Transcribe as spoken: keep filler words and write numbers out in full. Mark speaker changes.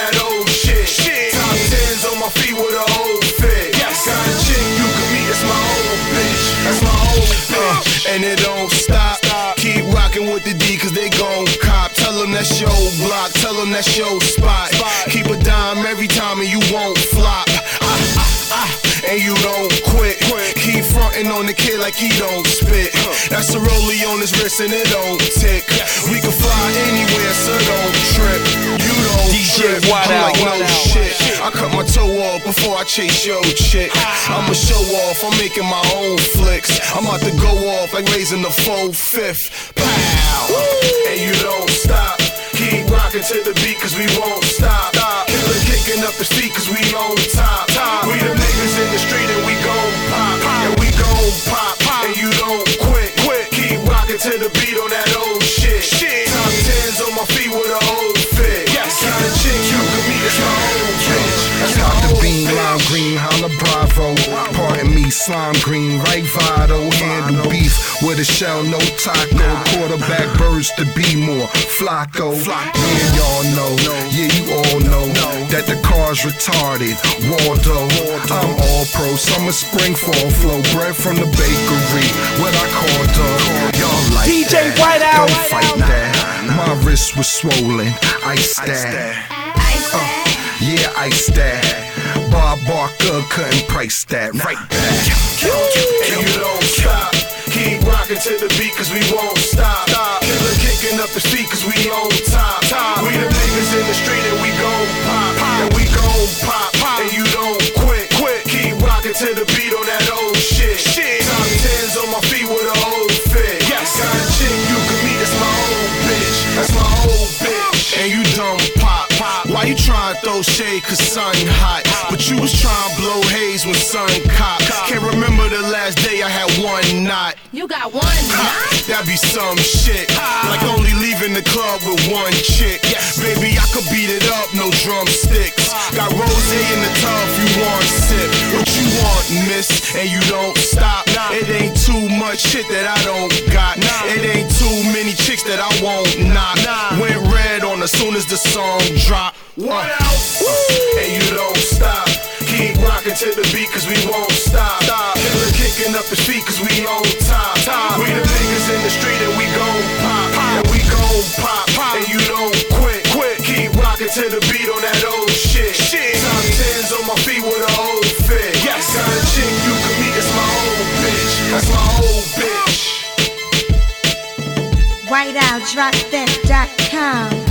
Speaker 1: that old shit. shit. Top tens on my feet with a old fit. Yes. Got a chick you can meet, it's my old bitch. That's my old bitch. Uh, and it don't stop. stop. Keep rocking with the D, cause they gon' cop. Tell them that's your block, tell them that's your spot. spot. Keep a dime every time and you won't flop. Ah, ah, ah. And you don't quit. quit. Keep frontin' on the kid like he don't spit. Huh. That's a rollie on his wrist and it don't tick. Yes. We can fly anywhere, so don't trip. You don't D J trip. I'm like no shit. I cut my toe off before I chase your chick. I'ma show off, I'm making my own flicks. I'm about to go off like raising the full fifth. Pow! Woo. And you don't stop. Keep rockin' to the beat cause we won't stop. Killer kicking up his feet cause we on top. We the niggas in the street and we gon' pop. And we gon' pop. And you don't quit. Keep rockin' to the beat on that old shit. Top tens on my feet with a old fit. Got a chick you can meet, it's my old bitch. That's my old
Speaker 2: bean, lime green, holla bravo. Pardon me, slime green, right Vado. Handle beef with a shell, no taco. Quarterback birds to be more Flacco. Me and y'all know, yeah you all know that the car's retarded. Waldo, I'm all pro. Summer, spring, fall flow. Bread from the bakery, what I call dog. Y'all like
Speaker 3: D J
Speaker 2: that.
Speaker 3: White Out.
Speaker 2: Don't fight that. My wrist was swollen. Ice that. Uh, yeah, ice that. Bob Barker couldn't price that. Right back.
Speaker 1: And you don't stop. Keep rockin' to the beat cause we won't stop. Killer kicking up the feet cause we on top. We the niggas in the street and we gon' pop. And we gon' pop. And you don't quit. Keep rockin' to the beat on that old shit. Top tens on my feet with a old fit. Got a chick you can meet, it's my old bitch. That's my old bitch. And you dumb pop. Why you tryna throw shade cause sun hot? But you was tryna blow haze when sun cop. Can't remember the last day I had one knot.
Speaker 4: You got one knot?
Speaker 1: That'd be some shit. Like only leaving the club with one chick. Baby, I could beat it up, no drumsticks. Got rose in the tub if you want sip. What you want, miss? And you don't stop. It ain't too much shit that I don't got. It ain't too many chicks that I won't knock. Went red on as soon as the song drop. What else? Uh, and you don't stop. Keep rockin' to the beat cause we won't stop. Killer kicking up his feet cause we on top. We the niggas in the street and we gon' pop. And we gon' pop. And you don't quit. Keep rockin' to the beat on that old shit. Top tens on my feet with a old fit. Got a chick you can meet, it's my old bitch. That's my old bitch.
Speaker 5: white out drop that dot com